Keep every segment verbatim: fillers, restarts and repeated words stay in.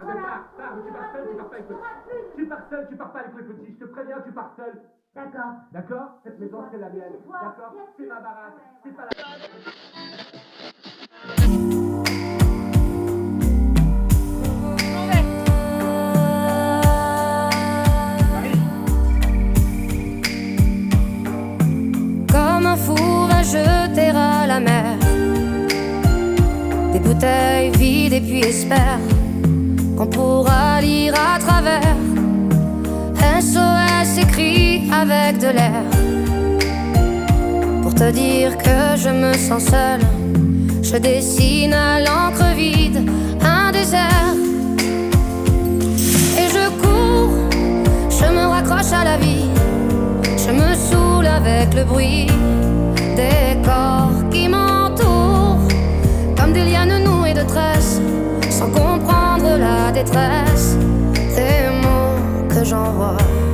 voilà. pars, pars, tu pars seul, tu pars pas avec le petit. Tu pars seul, tu pars pas avec le petit. Je te préviens, tu pars seul. D'accord. D'accord? Cette maison, c'est la mienne. Chez toi. D'accord? C'est ma baraque. C'est pas la... Comme un fou va jeter à la mer des bouteilles vides et puis espère qu'on pourra lire à travers. S O S écrit avec de l'air pour te dire que je me sens seule. Je dessine à l'encre vide un désert et je cours, je me raccroche à la vie. Je me saoule avec le bruit des corps qui m'entourent, comme des lianes nouées de tresses, sans comprendre la détresse des mots que j'envoie.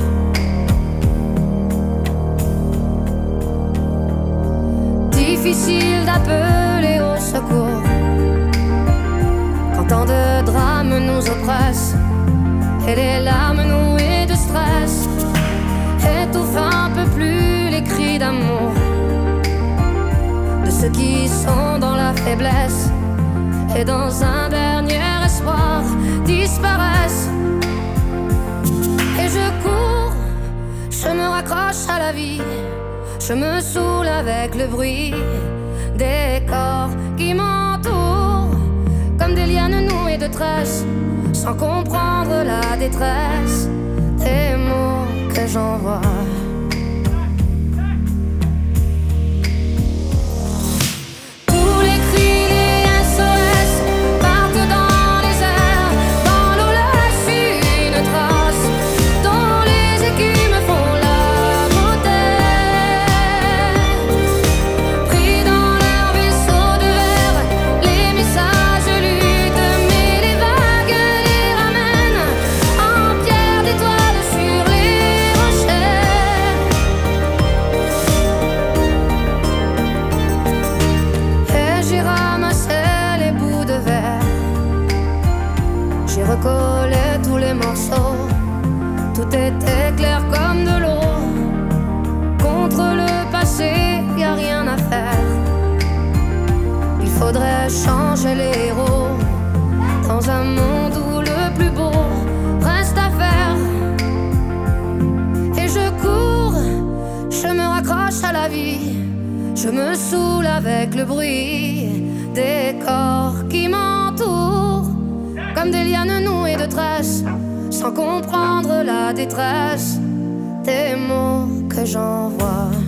Difficile d'appeler au secours quand tant de drames nous oppressent et les larmes nouées de stress étouffent un peu plus les cris d'amour de ceux qui sont dans la faiblesse et dans un dernier espoir disparaissent. Et je cours, je me raccroche à la vie, je me saoule avec le bruit des corps qui m'entourent, comme des lianes nouées de tresses, sans comprendre la détresse des mots que j'envoie. Tous les cris, les S O S partent dans les airs, dans l'eau laisse une trace, dont les écumes font la beauté. Pris dans leur vaisseau de verre, les messages luttent, mais les vagues les ramènent en pierre d'étoiles sur les rochers. Et j'ai ramassé les bouts de verre, j'ai recollé tous les morceaux, tout était clair comme de l'eau. Contre le passé, y a rien à faire, il faudrait changer les héros dans un monde où le plus beau reste à faire. Et je cours, je me raccroche à la vie, je me saoule avec le bruit des corps qui m'entourent, comme des lianes nouées de tresses, sans comprendre la détresse des mots que j'envoie.